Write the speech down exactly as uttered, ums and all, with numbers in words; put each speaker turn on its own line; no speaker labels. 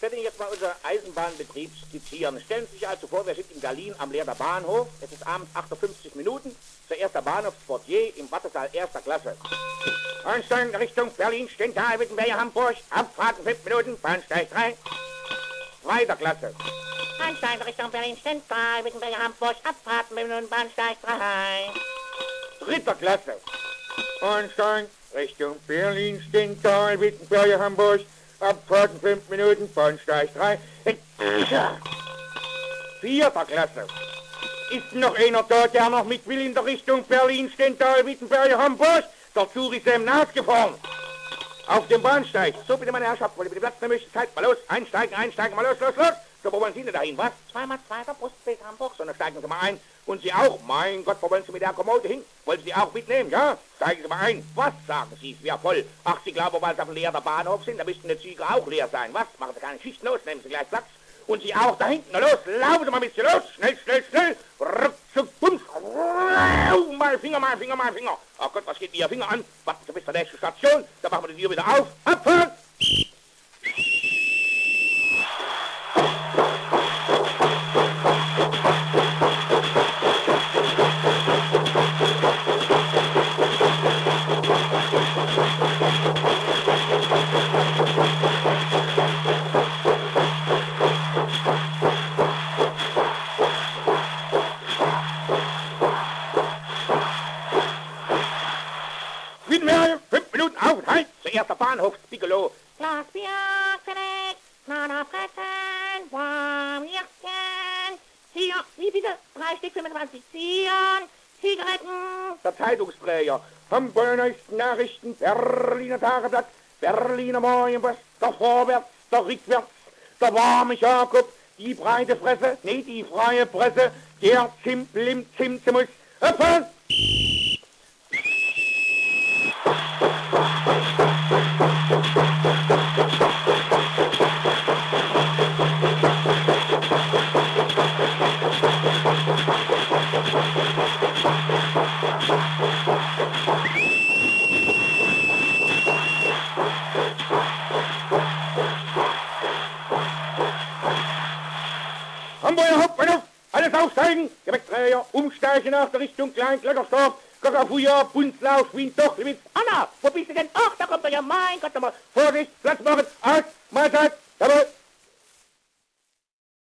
werde Ihnen jetzt mal unser Eisenbahnbetrieb skizzieren. Stellen Sie sich also vor, wir sind in Berlin am Leerder Bahnhof. Es ist abends acht Uhr fünfzig Minuten. Zuerst der Bahnhofsportier im Wartesaal erster Klasse. Einsteigen Richtung Berlin, Stendal, Wittenberg, Hamburg. Abfahrten fünf Minuten, Bahnsteig drei. Zweiter Klasse.
Einsteigen Richtung Berlin, Stendal, Wittenberg, Hamburg. Abfahrten fünf Minuten, Bahnsteig drei.
Dritter Klasse. Einsteigen Richtung Berlin, Stendal, Wittenberg, Hamburg. Abfahrten fünf Minuten, Bahnsteig drei. Vierter Klasse. Ist noch einer da, der noch mit will in der Richtung Berlin, Stendal, Wittenberg, Hamburg? Der Zug ist eben ausgefahren. Auf dem Bahnsteig. So, bitte, meine Herrschaft, wollt ihr bitte Platz nehmen? Zeit, mal los. Einsteigen, einsteigen, mal los, los, los. So, wo wollen Sie denn dahin, was?
Zweimal zweiter Brustbild Hamburg.
So, dann steigen Sie mal ein. Und Sie auch. Mein Gott, wo wollen Sie mit der Kommode hin? Wollen Sie die auch mitnehmen, ja? Steigen Sie mal ein. Was, sagen Sie, es wäre voll. Ach, Sie glauben, weil Sie auf dem leeren Bahnhof sind, da müssten die Züge auch leer sein. Was? Machen Sie keine Schicht los, nehmen Sie gleich Platz. Und Sie auch da hinten. Na los, laufen Sie mal ein bisschen los. Schnell, schnell, schnell. Ruckzuck, bums. Mein Finger, mein Finger, mein Finger. Ach Gott, was geht Ihr Finger an? Warten Sie bis zur nächsten Station. Dann machen wir die Tür wieder auf. Abfahren! Wittenberg, fünf Minuten Aufenthalt. Zuerst der Bahnhof Bigelow.
Glas Bier, Felix, Knader fressen, Warmjährchen. Hier, wie bitte? Drei Stück fünfundzwanzig Zieren, Zigaretten.
Der Zeitungsträger. Hamburger Neuesten Nachrichten, Berliner Tageblatt, Berliner Morgenpost, der Vorwärts, der Rückwärts, der warme Jakob, die breite Fresse, nee, die freie Presse, der Zimpel im Zimtmus. Abfahren! Hamburger Hauptbahnhof, alles aufsteigen, Gepäckträger, umsteigen nach der Richtung Klein-Kleckersdorf, Kakafuja, Bunzlau, Schwien-Dochlewitz.
Anna, wo bist du denn? Ach, da kommt er ja, mein Gott, nochmal.
Vorsicht, Platz machen, aus, Mahlzeit, jawohl.